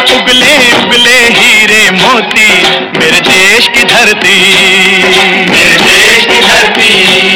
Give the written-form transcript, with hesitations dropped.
उगले उगले हीरे मोती, मेरे देश की धरती, मेरे देश की धरती।